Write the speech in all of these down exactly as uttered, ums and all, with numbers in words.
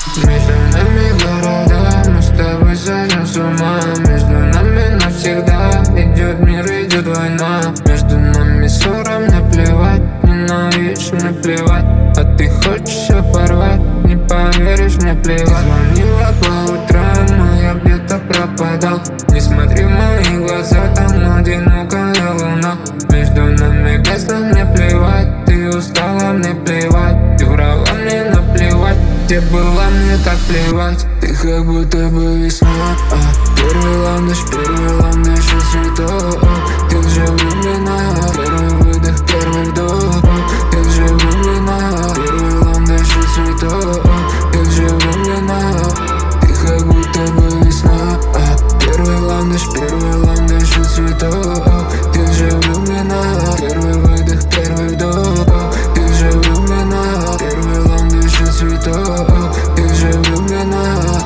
Между нами города, мы с тобой сойдем с ума. Между нами навсегда идет мир, идет война. Между нами ссора, мне плевать, ненавидишь, мне плевать. А ты хочешь все порвать, не поверишь, мне плевать. Ты звонила по утрам, но я где-то пропадал. Не смотри в мои глаза, там одинокая луна. Между нами гасло, мне плевать. Ты устала, мне плевать. Ты врала, мне наплевать. Где была, мне так плевать. Ты как будто бы весна, а первый ландыш, первый ландыш из цветов. Ты же влюблена, первый выдох, первый вдох. Ты же влюблена, первый ландыш из цветов. Ты же влюблена. Ты как будто бы весна, а первый ландыш, первый ландыш из цветов. Ты же влюблена, первый выдох, первый вдох. Ты же влюблена, первый ландыш из цветов. Ты же влюблена.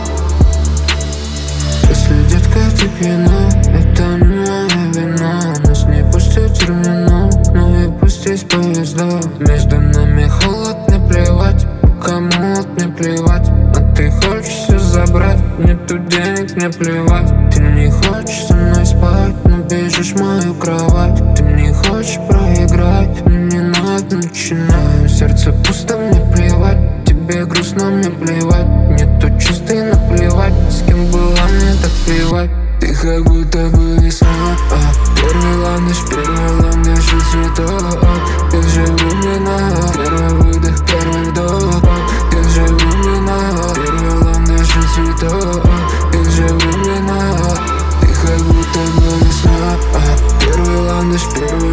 Если, детка, ты пьяна, это не моя вина. Нас не пустят в терминал, но и пусть есть поезда. Между нами холод, не плевать, кому молод, не плевать. А ты хочешь все забрать, нету денег, не плевать. Ты не хочешь со мной спать, но бежишь в мою кровать. Ты не хочешь проиграть, мне надо начинать. Сердце пусто, мне плевать, тебе грустно, мне плевать. Нету чувств и наплевать, с кем была, мне так плевать. Ты как будто бы весна, а первый ландыш, первый ландыш из цветов. Ты же влюблена, первый выдох, первый вдох. Ты же влюблена, первый ландыш из цветов. Ты же влюблена. Ты как будто бы весна, а первый ландыш, первый